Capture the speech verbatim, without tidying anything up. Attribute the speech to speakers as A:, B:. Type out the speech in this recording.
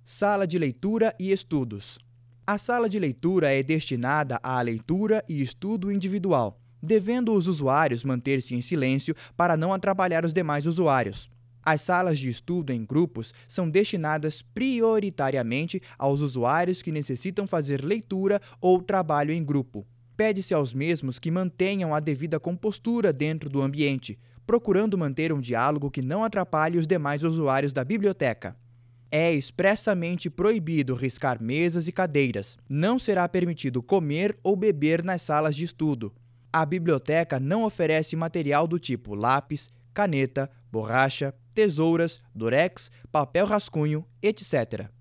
A: Sala de leitura e estudos. A sala de leitura é destinada à leitura e estudo individual, devendo os usuários manter-se em silêncio para não atrapalhar os demais usuários. As salas de estudo em grupos são destinadas prioritariamente aos usuários que necessitam fazer leitura ou trabalho em grupo. Pede-se aos mesmos que mantenham a devida compostura dentro do ambiente, procurando manter um diálogo que não atrapalhe os demais usuários da biblioteca. É expressamente proibido riscar mesas e cadeiras. Não será permitido comer ou beber nas salas de estudo. A biblioteca não oferece material do tipo lápis, caneta, borracha, tesouras, durex, papel rascunho, etcétera.